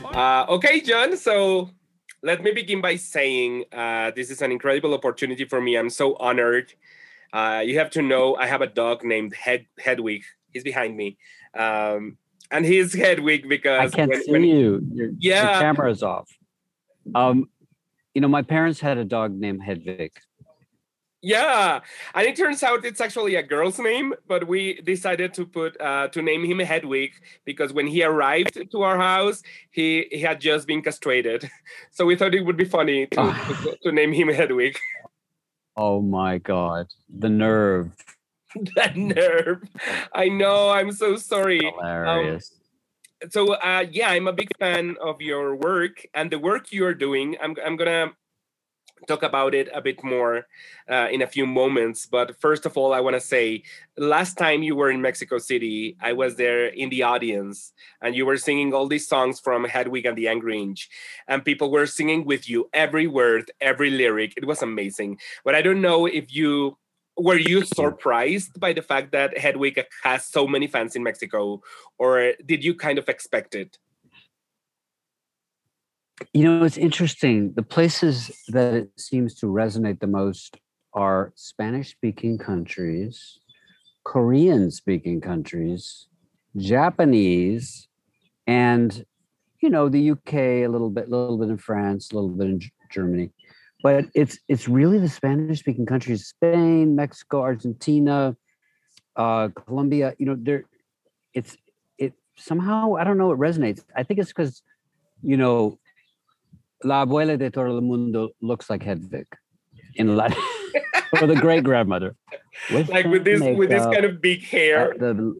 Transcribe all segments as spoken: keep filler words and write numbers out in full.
Uh, okay, John. So let me begin by saying uh, this is an incredible opportunity for me. I'm so honored. Uh, you have to know I have a dog named Hed- Hedwig. He's behind me. Um, and he's Hedwig I because can't when, see when you. Your your yeah, camera is off. Um, you know, my parents had a dog named Hedvig. yeah. And it turns out it's actually a girl's name, but we decided to put uh, to name him Hedwig because when he arrived to our house, he, he had just been castrated. So we thought it would be funny to, to, to name him Hedwig. Oh my God, the nerve! That nerve. I know. I'm so sorry. Um, Hilarious. so uh, yeah, I'm a big fan of your work and the work you're doing. I'm I'm gonna talk about it a bit more uh, in a few moments. But first of all, I want to say, last time you were in Mexico City, I was there in the audience, and you were singing all these songs from Hedwig and the Angry Inch, and people were singing with you every word, every lyric. It was amazing. But I don't know if you were you surprised by the fact that Hedwig has so many fans in Mexico, or did you kind of expect it? You know, it's interesting. The places that it seems to resonate the most are Spanish-speaking countries, Korean-speaking countries, Japanese, and you know the U K a little bit, a little bit in France, a little bit in G- Germany. But it's it's really the Spanish-speaking countries: Spain, Mexico, Argentina, uh, Colombia. You know, there it's it somehow I don't know it resonates. I think it's because you know La abuela de todo el mundo looks like Hedvig in Latin, or the great grandmother with Like the with this with this makeup. kind of big Uh, hair. the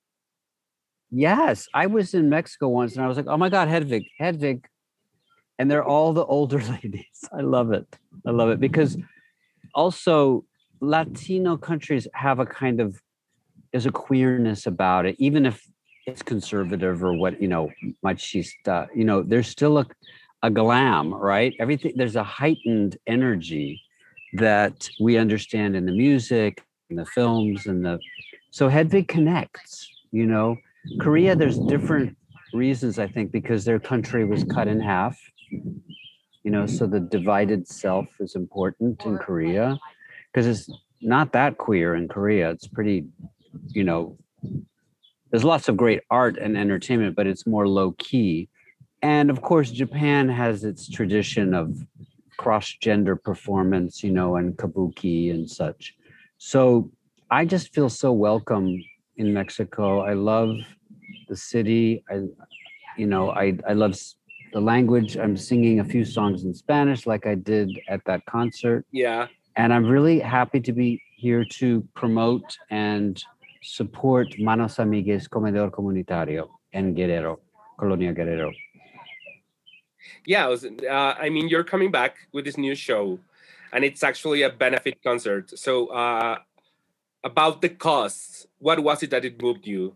Yes, I was in Mexico once, and I was like, "Oh my God, Hedvig, Hedvig," and they're all the older ladies. I love it. I love it because also Latino countries have a kind of there's a queerness about it, even if it's conservative or what you know, machista. You know, there's still a a glam, right? Everything there's a heightened energy that we understand in the music, in the films, and the so Hedvig connects. You know, Korea. There's different reasons I think because their country was cut in half. You know, so the divided self is important in Korea because it's not that queer in Korea. It's pretty, you know, there's lots of great art and entertainment, but it's more low key. And of course, Japan has its tradition of cross gender performance, you know, and kabuki and such. So I just feel so welcome in Mexico. I love the city. I, you know, I, I love s- the language. I'm singing a few songs in Spanish like I did at that concert. Yeah. And I'm really happy to be here to promote and support Manos Amigues Comedor Comunitario en Guerrero, Colonia Guerrero. Yeah, I, was, uh, I mean, you're coming back with this new show, and it's actually a benefit concert. So, uh, about the costs, what was it that it moved you?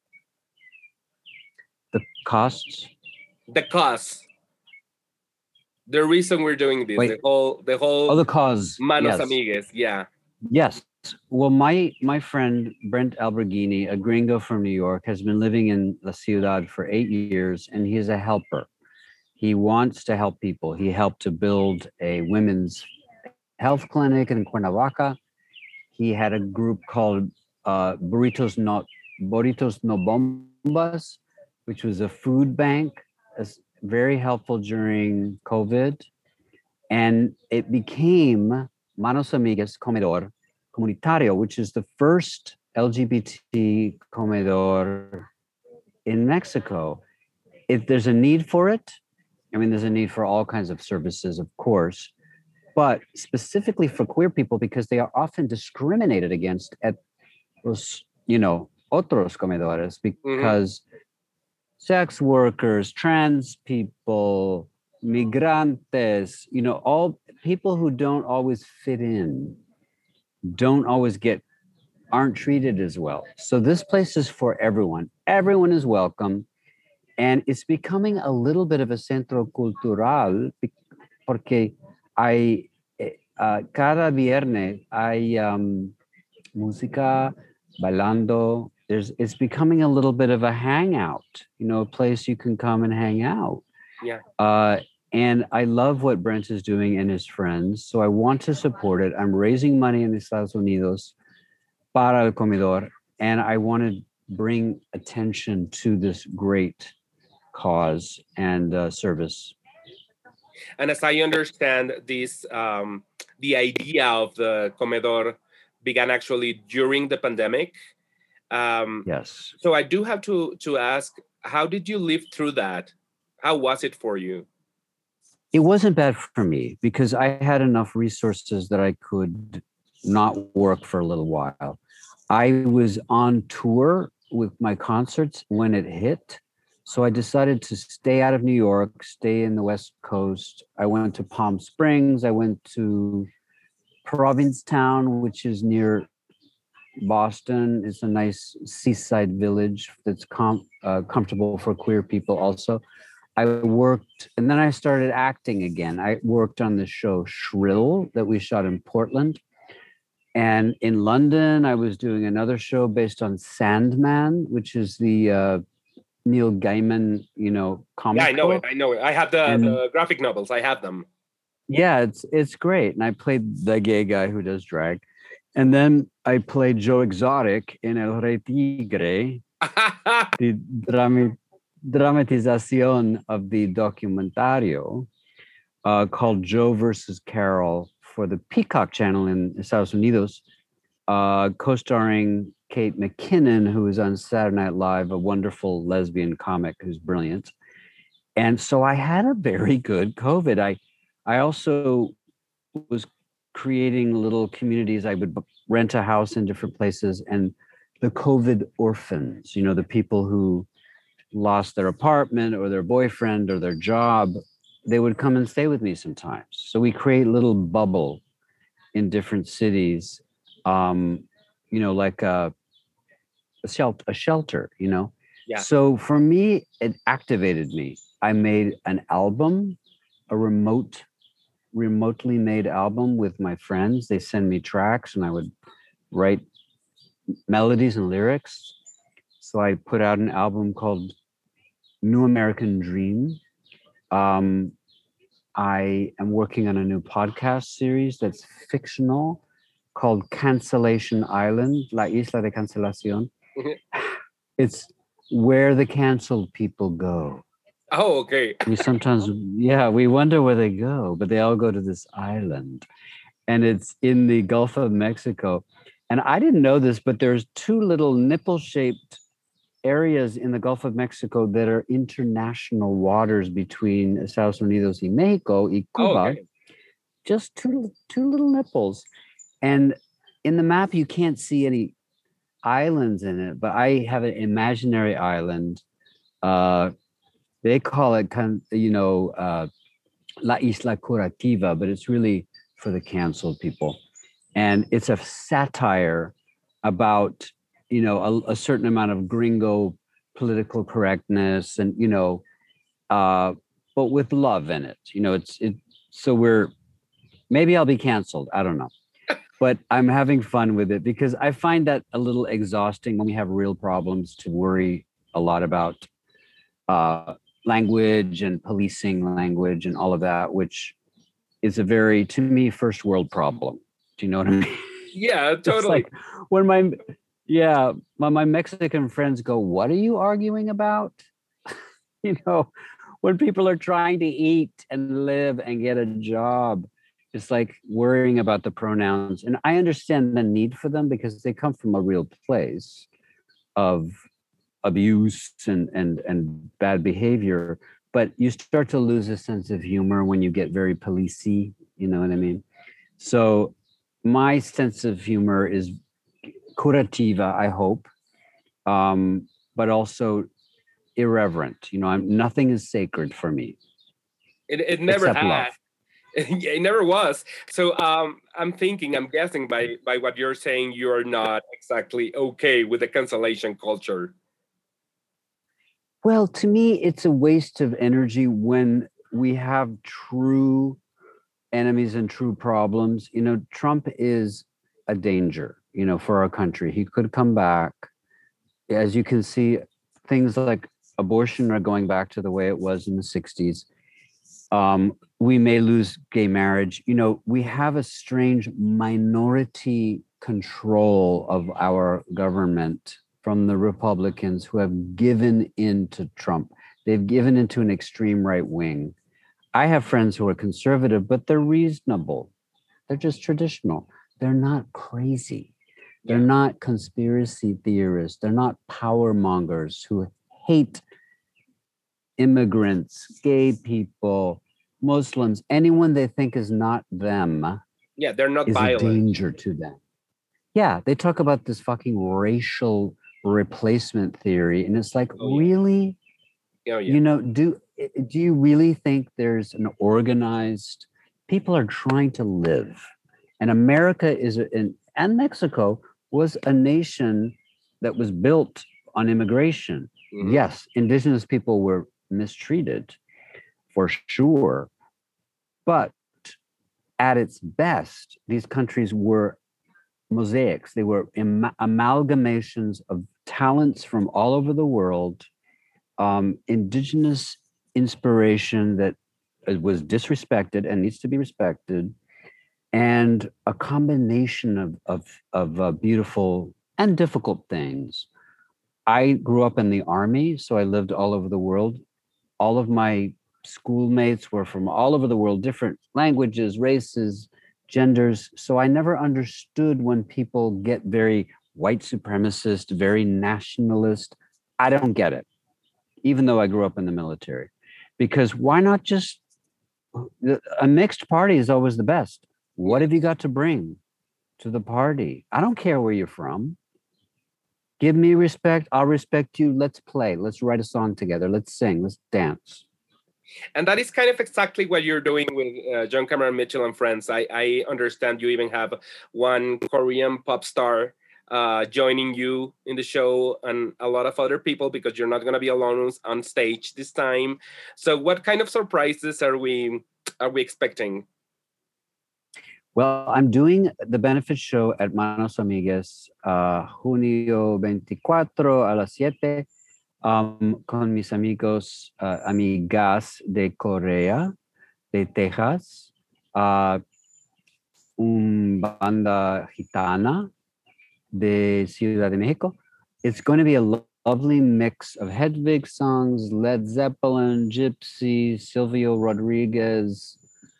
The costs? The cost, the reason we're doing this, Wait, the whole, the oh, whole the cause. Manos Yes. Amigues. Yeah, Yes. Well, my my friend Brent Alberghini, a gringo from New York, has been living in La Ciudad for eight years, and he is a helper. He wants to help people. He helped to build a women's health clinic in Cuernavaca. He had a group called uh, Burritos No Burritos No Bombas, which was a food bank, as very helpful during COVID, and it became Manos Amigas Comedor Comunitario, which is the first L G B T comedor in Mexico. If there's a need for it, I mean, there's a need for all kinds of services, of course, but specifically for queer people because they are often discriminated against at los, you know, otros comedores hmm because sex workers, trans people, migrantes, you know, all people who don't always fit in, don't always get, aren't treated as well. So this place is for everyone. Everyone is welcome. And it's becoming a little bit of a centro cultural be- porque hay, eh, uh, cada viernes hay um, música, bailando. There's, it's becoming a little bit of a hangout, you know, a place you can come and hang out. Yeah. Uh, and I love what Brent is doing and his friends. So I want to support it. I'm raising money in Estados Unidos para el comedor. And I want to bring attention to this great cause and uh, service. And as I understand this, um, the idea of the comedor began actually during the pandemic. Um, Yes. so I do have to to ask, how did you live through that? How was it for you? It wasn't bad for me because I had enough resources that I could not work for a little while. I was on tour with my concerts when it hit. So I decided to stay out of New York, stay in the West Coast. I went to Palm Springs. I went to Provincetown, which is near Boston. It's a nice seaside village that's com- uh, comfortable for queer people also. I worked, and then I started acting again. I worked on the show Shrill that we shot in Portland. And in London, I was doing another show based on Sandman, which is the uh, Neil Gaiman, you know, Yeah, comic I know it. book. I know it. I have the, And the graphic novels. I have them. yeah, it's it's great. And I played the gay guy who does drag. And then I played Joe Exotic in El Rey Tigre, the drama, dramatización of the documentario uh, called Joe versus Carol for the Peacock channel in Estados Unidos, uh, co-starring Kate McKinnon, who is on Saturday Night Live, a wonderful lesbian comic who's brilliant. And so I had a very good COVID. I, I also was creating little communities. I would rent a house in different places, and the COVID orphans, you know, the people who lost their apartment or their boyfriend or their job, they would come and stay with me sometimes. So we create little bubble in different cities, um, you know, like a, a shelter, a shelter, you know. Yeah. So for me, it activated me. I made an album, a remote, remotely made album with my friends. They send me tracks, and I would write melodies and lyrics. So I put out an album called New American Dream. Um, I am working on a new podcast series that's fictional called Cancellation Island, La Isla de Cancelación. It's where the canceled people go. Oh, okay. We sometimes, yeah, we wonder where they go, but they all go to this island. And it's in the Gulf of Mexico. And I didn't know this, but there's two little nipple-shaped areas in the Gulf of Mexico that are international waters between Estados Unidos y Mexico y Cuba. Oh, okay. Just two, two little nipples. And in the map, you can't see any islands in it, but I have an imaginary island. Uh, they call it, you know, uh, La Isla Curativa, but it's really for the canceled people. And it's a satire about, you know, a, a certain amount of gringo political correctness and, you know, uh, but with love in it. You know, it's, it, so we're, maybe I'll be canceled. I don't know. But I'm having fun with it because I find that a little exhausting when we have real problems to worry a lot about uh, language and policing language and all of that, which is a very, to me, first world problem. Do you know what I mean? Yeah, totally. It's like when my, yeah, when my Mexican friends go, "What are you arguing about?" You know, when people are trying to eat and live and get a job, it's like worrying about the pronouns. And I understand the need for them because they come from a real place of abuse and and and bad behavior. But you start to lose a sense of humor when you get very policey, you know what I mean? So my sense of humor is curativa, I hope, um, but also irreverent. You know, I'm, nothing is sacred for me. It, it never except had. love. It never was. So um, I'm thinking, I'm guessing by by what you're saying, you're not exactly okay with the cancellation culture. Well, to me, it's a waste of energy when we have true enemies and true problems. You know, Trump is a danger, you know, for our country. He could come back. As you can see, things like abortion are going back to the way it was in the sixties. Um, we may lose gay marriage. You know, we have a strange minority control of our government from the Republicans who have given in to Trump. They've given into an extreme right wing. I have friends who are conservative, but they're reasonable. They're just traditional. They're not crazy. They're Yeah. not conspiracy theorists. They're not power mongers who hate immigrants, gay people, Muslims, anyone they think is not them Yeah, they're not is a violent. danger to them. Yeah, they talk about this fucking racial replacement theory, and it's like, Oh, yeah. really? Oh, yeah. You know, do do you really think there's an organized? People are trying to live, and America is, in, and Mexico was a nation that was built on immigration. Mhm. Yes, indigenous people were mistreated, for sure, but at its best, these countries were mosaics. They were am- amalgamations of talents from all over the world, um, indigenous inspiration that uh, was disrespected and needs to be respected, and a combination of of, of uh, beautiful and difficult things. I grew up in the army, so I lived all over the world. All of my schoolmates were from all over the world, different languages, races, genders. So I never understood when people get very white supremacist, very nationalist. I don't get it, even though I grew up in the military. Because why not just a mixed party is always the best. What have you got to bring to the party? I don't care where you're from. Give me respect. I'll respect you. Let's play. Let's write a song together. Let's sing. Let's dance. And that is kind of exactly what you're doing with uh, John Cameron Mitchell and Friends. I, I understand you even have one Korean pop star uh, joining you in the show and a lot of other people because you're not going to be alone on stage this time. So what kind of surprises are we are we expecting? Well, I'm doing the benefit show at Manos Amigas, uh, junio veinticuatro a las siete, um, con mis amigos, uh, amigas de Corea, de Texas, uh, un banda gitana de Ciudad de Mexico. It's going to be a lo- lovely mix of Hedwig songs, Led Zeppelin, Gypsy, Silvio Rodriguez,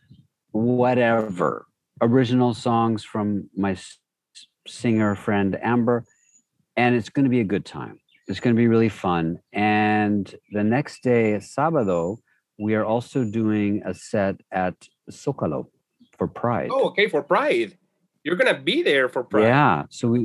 whatever. Original songs from my s- singer friend Amber. And it's going to be a good time. It's going to be really fun. And the next day, Sábado, we are also doing a set at Zócalo for Pride. Oh, okay, for Pride. You're going to be there for Pride. Yeah. So we,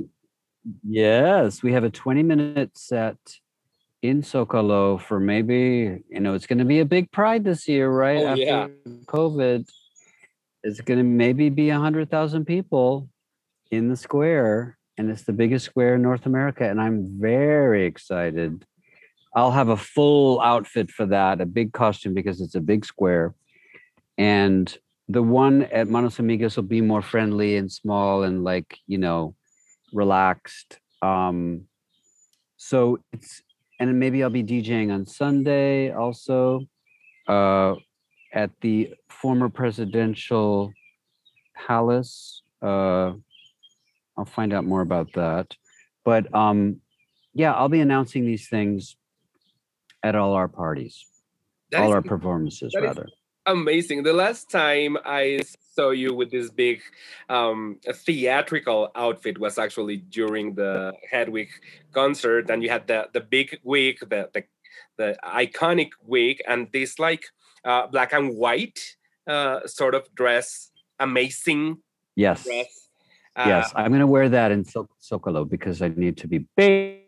yes, we have a twenty minute set in Zócalo for maybe, you know, it's going to be a big Pride this year, right? Oh, After yeah. COVID. It's going to maybe be one hundred thousand people in the square, and it's the biggest square in North America, and I'm very excited. I'll have a full outfit for that, a big costume because it's a big square. And the one at Manos Amigas will be more friendly and small and like, you know, relaxed. Um, so it's, and maybe I'll be DJing on Sunday also uh, at the former presidential palace. Uh, I'll find out more about that. But um, yeah, I'll be announcing these things at all our parties, That all is- our performances, that is rather. amazing. The last time I saw you with this big um, theatrical outfit was actually during the Hedwig concert, and you had the the big wig, the the, the iconic wig, and this like uh, black and white uh, sort of dress, amazing Yes. dress. Uh, Yes, I'm going to wear that in so- Zócalo because I need to be big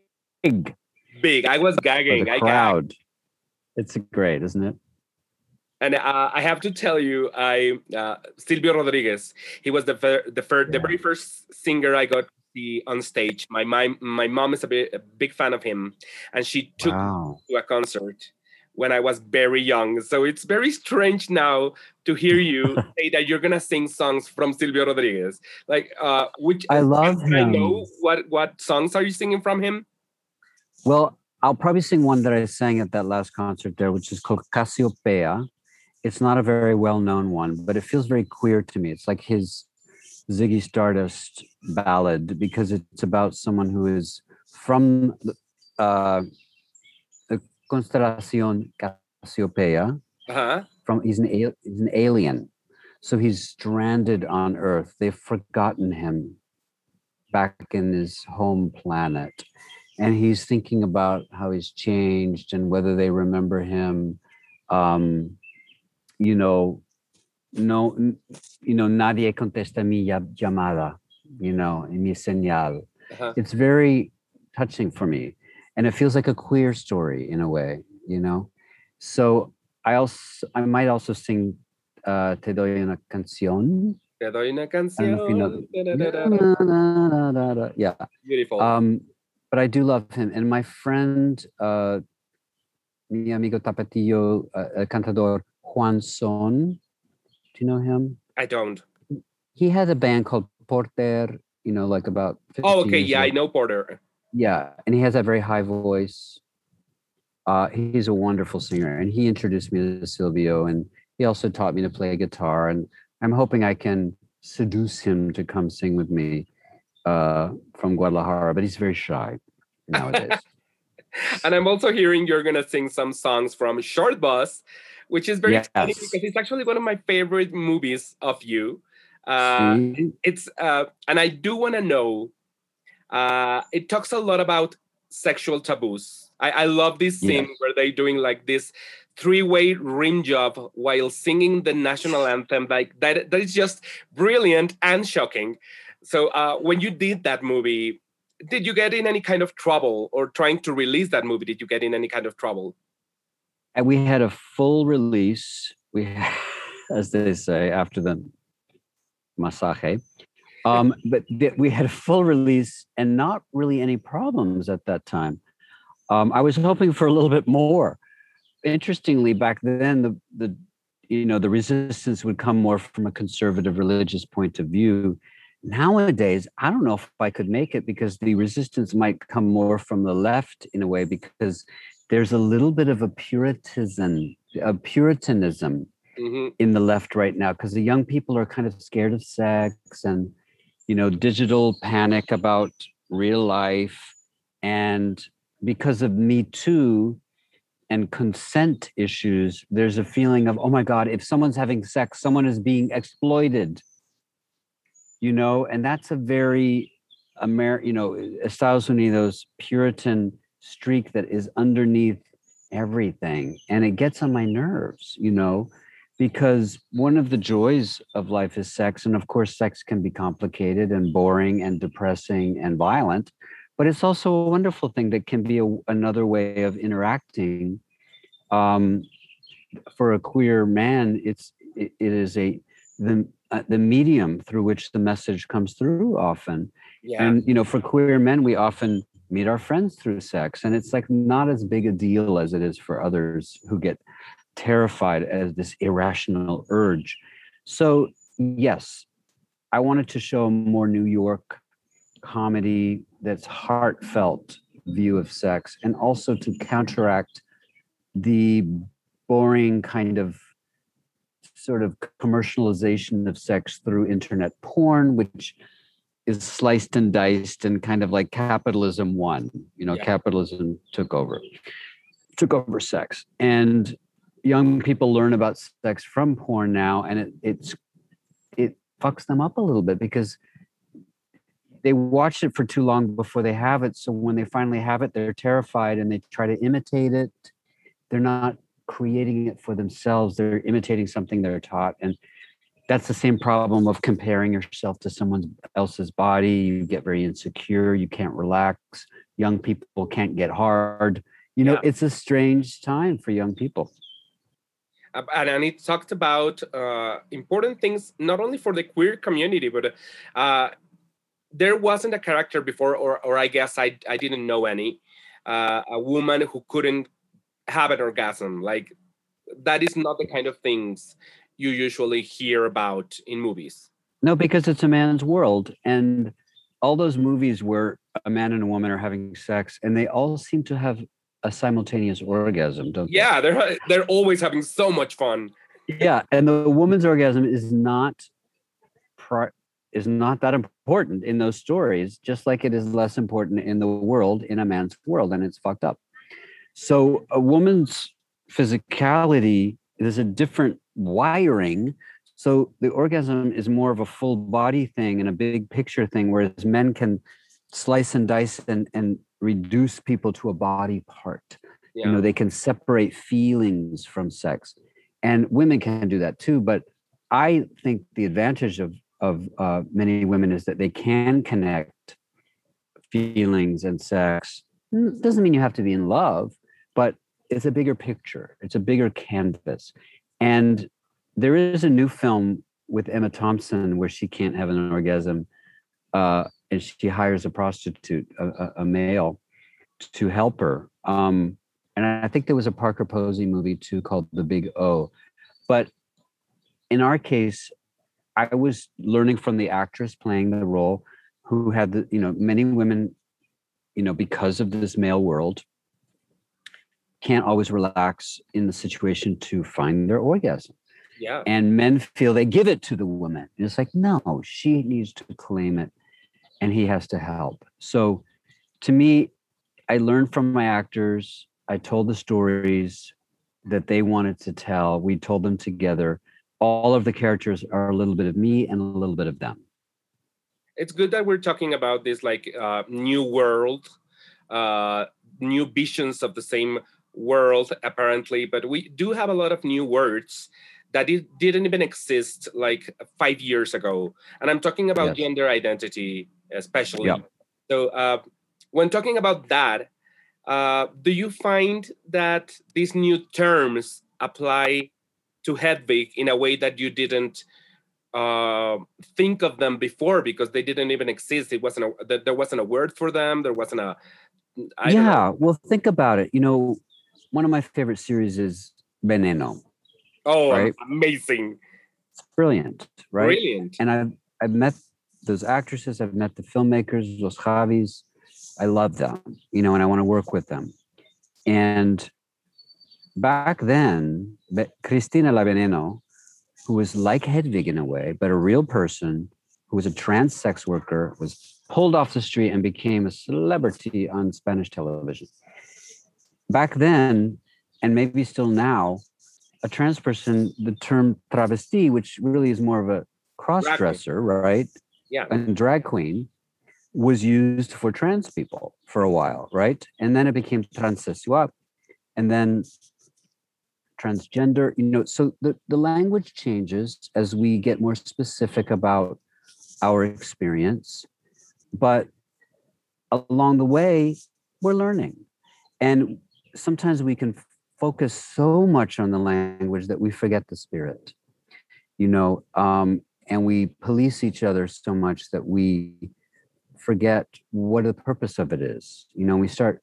big. I was for gagging. the I gagged. crowd. It's great, isn't it? And uh, I have to tell you, I uh, Silvio Rodriguez. He was the ver- the first, the Yeah. very first singer I got to see on stage. My my, my mom is a, bit, a big fan of him, and she took Wow. me to a concert when I was very young. So it's very strange now to hear you say that you're gonna sing songs from Silvio Rodriguez. Like, uh, which I love I him. know what what songs are you singing from him? Well, I'll probably sing one that I sang at that last concert there, which is called Cassiopeia. It's not a very well-known one, but it feels very queer to me. It's like his Ziggy Stardust ballad because it's about someone who is from uh, the Constelación Cassiopeia. Uh-huh. From he's an he's an alien, so he's stranded on Earth. They've forgotten him back in his home planet, and he's thinking about how he's changed and whether they remember him. Um, you know, no, you know, nadie contesta mi llamada. You know, mi señal. Uh-huh. It's very touching for me, and it feels like a queer story in a way. You know, so I also I might also sing uh, Te doy una canción. Te doy una I don't know if you know. canción. The, yeah. Beautiful. Um, but I do love him, and my friend, uh, mi amigo Tapatillo, uh, cantador Juan Son. Do you know him? I don't. He had a band called Porter. You know, like about. Oh, okay. years Yeah, ago. I know Porter. Yeah, and he has that very high voice. Uh, he's a wonderful singer, and he introduced me to Silvio, and he also taught me to play guitar. And I'm hoping I can seduce him to come sing with me uh, from Guadalajara, but he's very shy nowadays. And I'm also hearing you're gonna sing some songs from Short Bus, which is very Yes. exciting because it's actually one of my favorite movies of you. Uh, See? it's uh, and I do want to know. Uh, it talks a lot about sexual taboos. I, I love this scene Yes. where they're doing like this three-way rim job while singing the national anthem. Like that, that is just brilliant and shocking. So uh, when you did that movie, did you get in any kind of trouble, or trying to release that movie? Did you get in any kind of trouble? And we had a full release. We, as they say, after the masaje. Um, but th- we had a full release and not really any problems at that time. Um, I was hoping for a little bit more. Interestingly, back then, the the you know the resistance would come more from a conservative religious point of view. Nowadays, I don't know if I could make it because the resistance might come more from the left in a way, because there's a little bit of a puritanism, a puritanism Mm-hmm. in the left right now, because the young people are kind of scared of sex and, you know, digital panic about real life. And because of Me Too and consent issues, there's a feeling of, oh my God, if someone's having sex, someone is being exploited, you know, and that's a very, Amer- you know, Estados Unidos Puritan streak that is underneath everything. And it gets on my nerves, you know, because one of the joys of life is sex. And of course, sex can be complicated and boring and depressing and violent, but it's also a wonderful thing that can be a, another way of interacting. Um, for a queer man, it's it, it is a the uh, the medium through which the message comes through often. Yeah. And you know, for queer men, we often meet our friends through sex, and it's like not as big a deal as it is for others who get terrified as this irrational urge. So yes, I wanted to show a more New York comedy that's heartfelt view of sex, and also to counteract the boring kind of sort of commercialization of sex through internet porn, which is sliced and diced and kind of like capitalism won. You know, Yeah. capitalism took over, took over sex. And young people learn about sex from porn now, and it it's it fucks them up a little bit because they watched it for too long before they have it. So when they finally have it, they're terrified and they try to imitate it. They're not creating it for themselves. They're imitating something they're taught. And that's the same problem of comparing yourself to someone else's body. You get very insecure. You can't relax. Young people can't get hard. You know, Yeah. it's a strange time for young people. Uh, and, and it talked about uh, important things, not only for the queer community, but uh, there wasn't a character before, or, or I guess I, I didn't know any, uh, a woman who couldn't have an orgasm. Like, that is not the kind of things you usually hear about in movies. No, because it's a man's world. And all those movies where a man and a woman are having sex, and they all seem to have a simultaneous orgasm, don't Yeah, they're they're always having so much fun. Yeah, and the woman's orgasm is not pri- is not that important in those stories, just like it is less important in the world, in a man's world, and it's fucked up. So a woman's physicality is a different wiring. So the orgasm is more of a full body thing and a big picture thing, whereas men can slice and dice and, and reduce people to a body part. Yeah. You know, they can separate feelings from sex. And women can do that too. But I think the advantage of, of uh, many women is that they can connect feelings and sex. It doesn't mean you have to be in love, but it's a bigger picture. It's a bigger canvas. And there is a new film with Emma Thompson where she can't have an orgasm, uh, and she hires a prostitute, a, a male, to help her. Um, and I think there was a Parker Posey movie too called The Big O. But in our case, I was learning from the actress playing the role, who had the, you know, many women, you know, because of this male world, can't always relax in the situation to find their orgasm. Yeah. And men feel they give it to the woman. And it's like, no, she needs to claim it and he has to help. So to me, I learned from my actors. I told the stories that they wanted to tell. We told them together. All of the characters are a little bit of me and a little bit of them. It's good that we're talking about this like uh, new world, uh, new visions of the same world, apparently. But we do have a lot of new words that it didn't even exist like five years ago. And I'm talking about Yes. gender identity, especially. Yep. So uh, when talking about that, uh, do you find that these new terms apply to Hedwig in a way that you didn't uh, think of them before because they didn't even exist? It wasn't a, there wasn't a word for them. There wasn't a, I don't yeah. know. Well, think about it. You know, one of my favorite series is Veneno. Oh, right? amazing. It's brilliant, right? Brilliant. And I've, I've met those actresses. I've met the filmmakers, Los Javis. I love them, you know, and I want to work with them. And back then, Cristina La Veneno, who was like Hedwig in a way, but a real person who was a trans sex worker, was pulled off the street and became a celebrity on Spanish television. Back then, and maybe still now, a trans person, the term travesti, which really is more of a cross-dresser, right? Yeah. And drag queen, was used for trans people for a while, right? And then it became transsexual, and then transgender, you know, so the, the language changes as we get more specific about our experience. But along the way, we're learning. And sometimes we can focus so much on the language that we forget the spirit, you know, um, and we police each other so much that we forget what the purpose of it is. You know, we start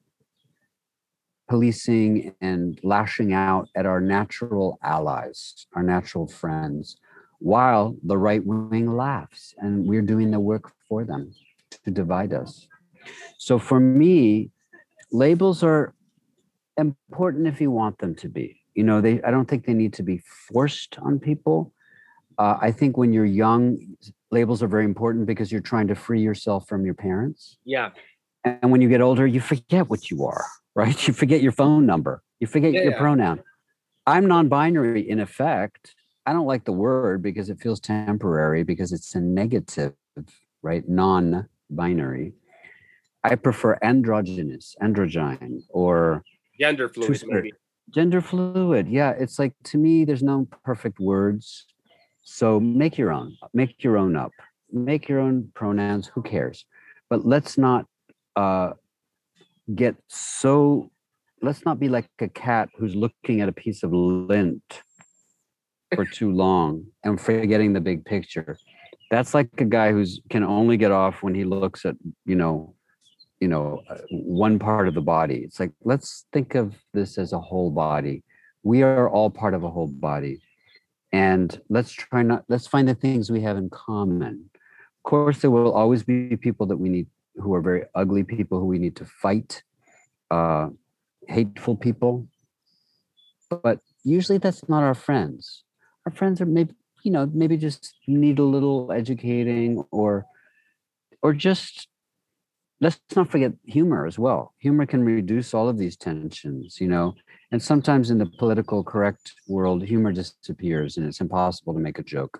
policing and lashing out at our natural allies, our natural friends, while the right wing laughs and we're doing the work for them to divide us. So for me, labels are important if you want them to be. You know, they I don't think they need to be forced on people. Uh, I think when you're young, labels are very important because you're trying to free yourself from your parents. Yeah. And when you get older, you forget what you are, right? You forget your phone number. You forget Yeah, your yeah. pronoun. I'm non-binary in effect. I don't like the word because it feels temporary, because it's a negative, right? Non-binary. I prefer androgynous, androgyne, or Gender fluid, two-spirit. maybe. Gender fluid. Yeah, it's like, to me, there's no perfect words. So make your own, make your own up, make your own pronouns. Who cares? But let's not uh, get so, let's not be like a cat who's looking at a piece of lint for too long and forgetting the big picture. That's like a guy who's can only get off when he looks at, you know, you know, uh, one part of the body. It's like, let's think of this as a whole body. We are all part of a whole body. And let's try not, let's find the things we have in common. Of course, there will always be people that we need, who are very ugly people who we need to fight, uh, hateful people. But usually that's not our friends. our friends are maybe, you know, maybe just need a little educating, or or just let's not forget humor as well. Humor can reduce all of these tensions, you know. And sometimes in the political correct world, humor disappears and it's impossible to make a joke.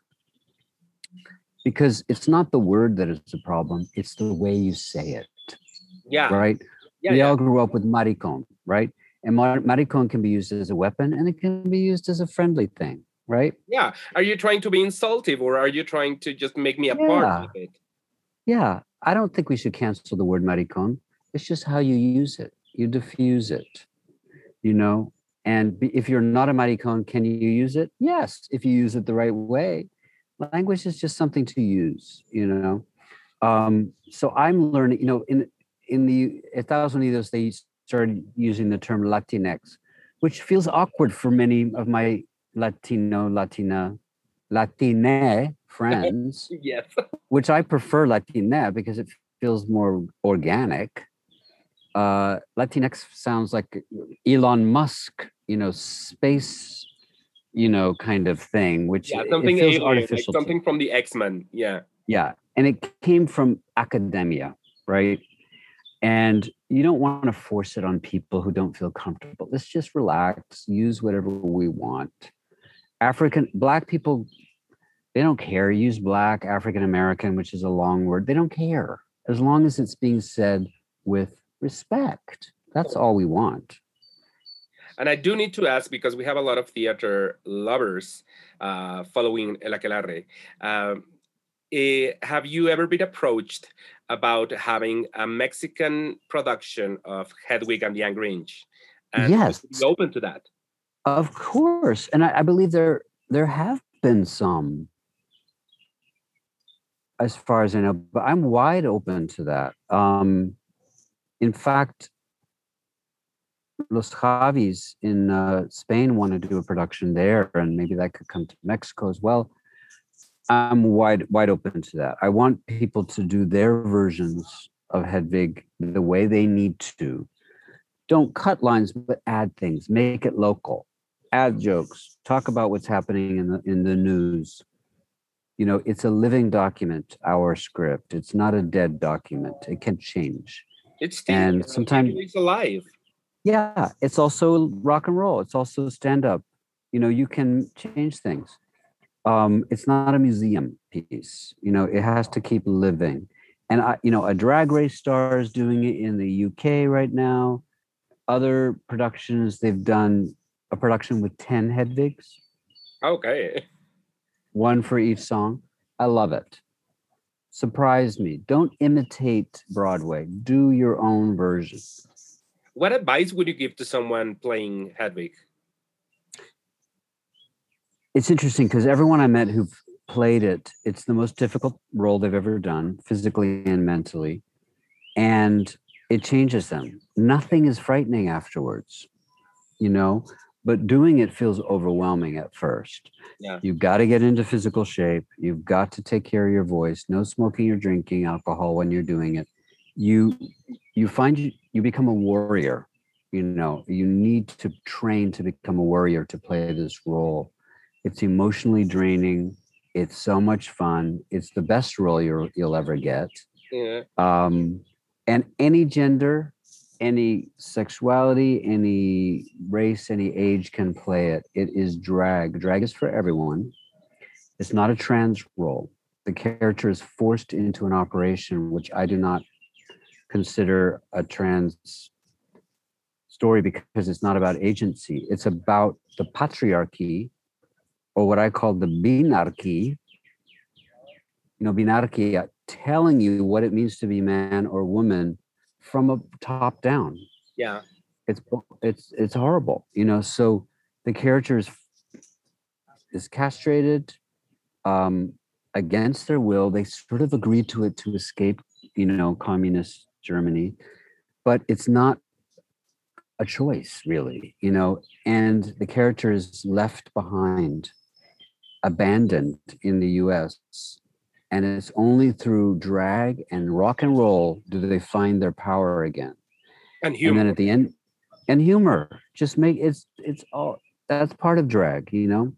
Because it's not the word that is the problem, it's the way you say it. Yeah. Right? Yeah, we yeah. all grew up with maricon, right? And mar- maricon can be used as a weapon and it can be used as a friendly thing, right? Yeah. Are you trying to be insultive, or are you trying to just make me a Yeah. part of it? Yeah. I don't think we should cancel the word maricon. It's just how you use it. You diffuse it, you know? And be, if you're not a maricon, can you use it? Yes, if you use it the right way. Language is just something to use, you know? Um, so I'm learning, you know, in in the Estados Unidos, they started using the term Latinx, which feels awkward for many of my Latino, Latina, Latine friends, Yes. which I prefer Latina because it feels more organic. Uh, Latinx sounds like Elon Musk, you know, space, you know, kind of thing, which Yeah, it something feels alien, like artificial. something to, from the X-Men. Yeah. yeah. And it came from academia, right? And you don't want to force it on people who don't feel comfortable. Let's just relax, use whatever we want. African, Black people, they don't care. Use Black, African American, which is a long word. They don't care. As long as it's being said with respect. That's all we want. And I do need to ask, because we have a lot of theater lovers uh, following El Aquelarre. Um, eh, have you ever been approached about having a Mexican production of Hedwig and the Angry Inch? And Yes, would you be open to that? of course. And I, I believe there there have been some, as far as I know, but I'm wide open to that. Um, in fact, Los Javis in uh, Spain want to do a production there, and maybe that could come to Mexico as well. I'm wide wide open to that. I want people to do their versions of Hedwig the way they need to. Don't cut lines, but add things. Make it local. Add jokes. Talk about what's happening in the in the news. You know, it's a living document. Our script. It's not a dead document. It can change. It's still And uh, sometimes it's alive. yeah, it's also rock and roll. It's also stand up. You know, you can change things. Um, it's not a museum piece. You know, it has to keep living. And I, you know, a drag race star is doing it in the U K right now. Other productions, they've done a production with ten Hedwigs, Okay. one for each song. I love it. Surprise me. Don't imitate Broadway. Do your own version. What advice would you give to someone playing Hedwig? It's interesting because everyone I met who've played it, it's the most difficult role they've ever done, physically and mentally. And it changes them. Nothing is frightening afterwards, you know, but doing it feels overwhelming at first. Yeah. You've got to get into physical shape. You've got to take care of your voice. No smoking or drinking alcohol when you're doing it. You you find you, you become a warrior. You know, you need to train to become a warrior to play this role. It's emotionally draining. It's so much fun. It's the best role you'll, you'll ever get. Yeah. Um, and any gender, any sexuality, any race, any age can play it. It is drag. Drag is for everyone. It's not a trans role. The character is forced into an operation, which I do not consider a trans story because it's not about agency. It's about the patriarchy, or what I call the binarchy. You know, binarchy, uh, telling you what it means to be man or woman from a top down. Yeah. It's it's it's horrible, you know. So the character is is castrated um, against their will. They sort of agreed to it to escape, you know, communist Germany, but it's not a choice, really, you know. And the character is left behind, abandoned in the U S, and it's only through drag and rock and roll do they find their power again. And humor. And then at the end, and humor, just make it's it's all that's part of drag, you know.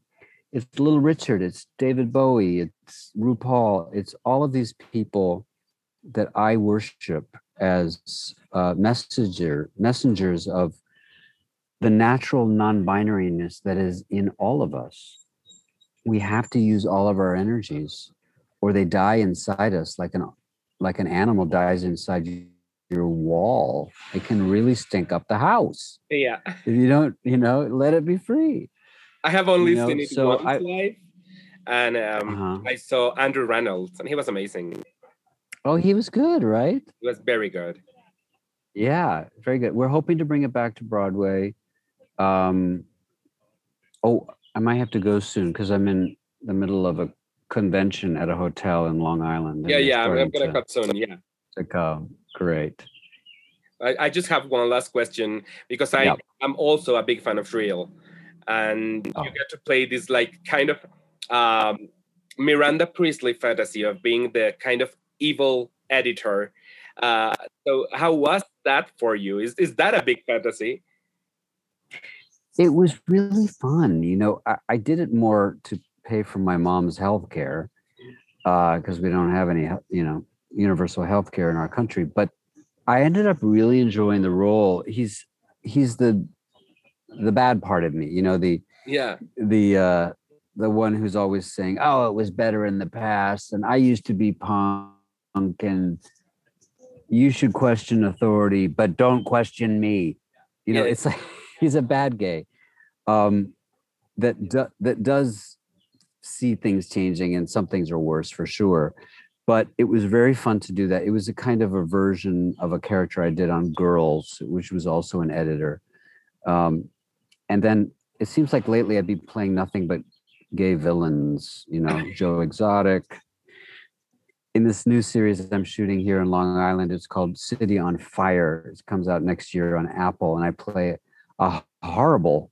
it's Little Richard, it's David Bowie, it's RuPaul, it's all of these people that I worship as uh, messenger messengers of the natural non-binariness that is in all of us. We have to use all of our energies, or they die inside us, like an like an animal dies inside your wall. It can really stink up the house. Yeah. If you don't, you know, let it be free. I have only You know, seen it so once I- live, and um, Uh-huh. I saw Andrew Reynolds, and he was amazing. Oh, he was good, right? He was very good. Yeah, very good. We're hoping to bring it back to Broadway. Um, oh, I might have to go soon because I'm in the middle of a convention at a hotel in Long Island. and Yeah, they're yeah, I'm, I'm starting gonna to, cut soon. Yeah, to come. Great. I, I just have one last question because I Yeah. am also a big fan of Thrill, and Oh. you get to play this like kind of um, Miranda Priestley fantasy of being the kind of evil editor. Uh, so how was that for you? Is is that a big fantasy? It was really fun. You know, I, I did it more to pay for my mom's health care because we don't have any, you know, universal health care in our country. But I ended up really enjoying the role. He's he's the the bad part of me, you know, the Yeah, the uh the one who's always saying, "Oh, it was better in the past, and I used to be punk, and you should question authority, but don't question me." You know, Yeah. it's like he's a bad gay um, that do, that does see things changing, and some things are worse for sure. But it was very fun to do that. It was a kind of a version of a character I did on Girls, which was also an editor. Um, and then it seems like lately I'd be playing nothing but gay villains, you know, Joe Exotic. In this new series that I'm shooting here in Long Island, it's called City on Fire. It comes out next year on Apple, and I play a horrible,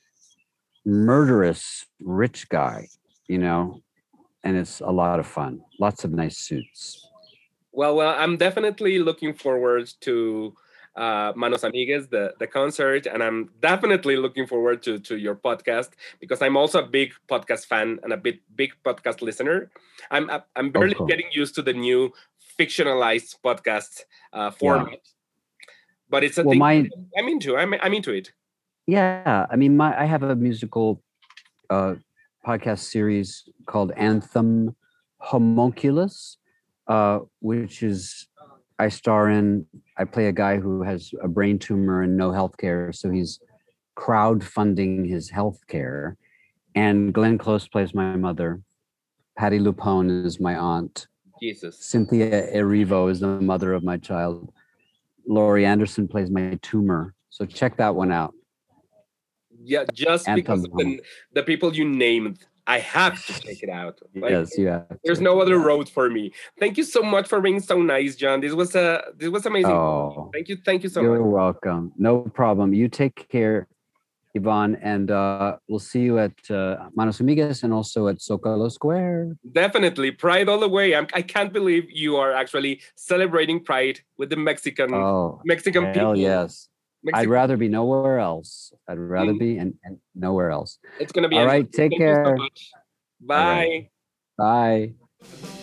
murderous rich guy, you know, and it's a lot of fun. Lots of nice suits. Well, well, I'm definitely looking forward to uh, Manos Amigas, the, the concert, and I'm definitely looking forward to, to your podcast because I'm also a big podcast fan and a big big podcast listener. I'm I'm barely Oh, cool. getting used to the new fictionalized podcast uh, format, yeah. But it's a well, thing my, I'm into. I'm I'm into it. Yeah, I mean, my I have a musical uh, podcast series called Anthem Homunculus, uh, which is I star in. I play a guy who has a brain tumor and no health care, so he's crowdfunding his health care. And Glenn Close plays my mother. Patty Lupone is my aunt. Jesus. Cynthia Erivo is the mother of my child. Laurie Anderson plays my tumor. So check that one out. Yeah, just Anthem. because of the, the people you named, I have to check it out. Like, yes, yeah. There's no other road for me. Thank you so much for being so nice, John. This was a this was amazing. Oh, thank you, thank you so you're much. You're welcome. No problem. You take care, Ivan, and uh, we'll see you at uh, Manos Amigas and also at Zocalo Square. Definitely, Pride all the way. I'm, I can't believe you are actually celebrating Pride with the Mexican oh, Mexican hell people. yes. Mexican. I'd rather be nowhere else. I'd rather mm. be and, and nowhere else. It's gonna be all right. Take Thank care. You so much. Bye. Right. Bye.